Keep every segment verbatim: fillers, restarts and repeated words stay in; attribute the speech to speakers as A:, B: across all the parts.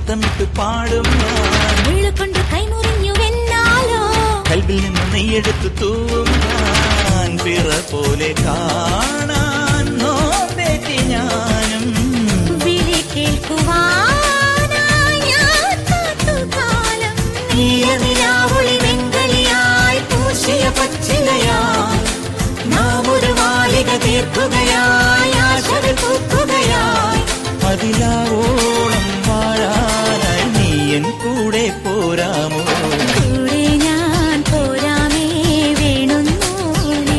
A: ശബ്ദമിട്ട് പാടും ഞാൻ.
B: ഉള്ളുകൊണ്ട് കൈമുറിഞ്ഞുവെന്നാലോ
A: കൽവിൽ നിന്ന് നെയ്യെടുത്തു തൂവും ഞാൻ. പിറ പോലെ കാണാൻ നോമ്പേറ്റി ഞാനും
B: വിളി കേൾക്കുവാനായി ഞാൻ കാത്തുകാലം. നീലനിലാവൊളി വെങ്കളിയായി പൂശിയ പച്ചിലയായി നാം ഒരു മാലിക തീർക്കുകയായി ആശകൾ പൂക്കുകയായി.
A: അതിലാവോളം വാഴാനായി നീ എൻ കൂടെ പോരാമോ?
B: കൂടെ ഞാൻ പോരാമേ വേണുന്നോനേ.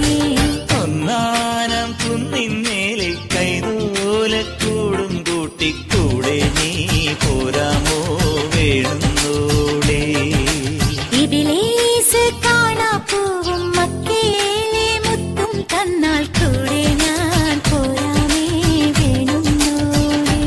A: ഒന്നാനം കുന്നിന്മേലെ കൈതോലക്കൂടും കൂട്ടിക്കൂടെ നീ പോരാമോ വേണുന്നോളേ?
B: ഇബിലീസ് കാണാപ്പൂവും മക്കേലെ മുത്തും തന്നാൽ കൂടെ ഞാൻ പോരാമേ വേണുന്നോനേ.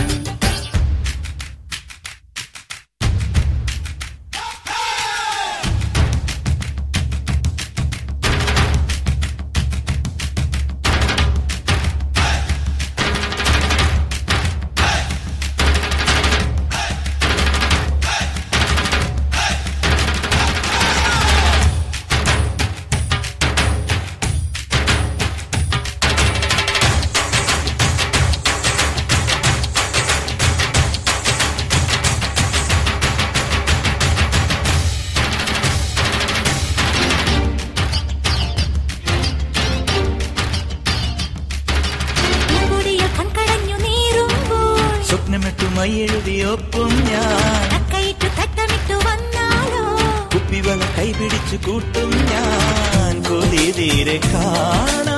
A: സ്വപ്നമിട്ടു മൈയെഴുതിയൊപ്പം ഞാൻ.
B: കൈയിട്ട് തട്ടമിട്ടു വന്നാലോ
A: കുപ്പിവള കൈപിടിച്ചു കൂട്ടും ഞാൻ. കൊതി തീരെ കാണാൻ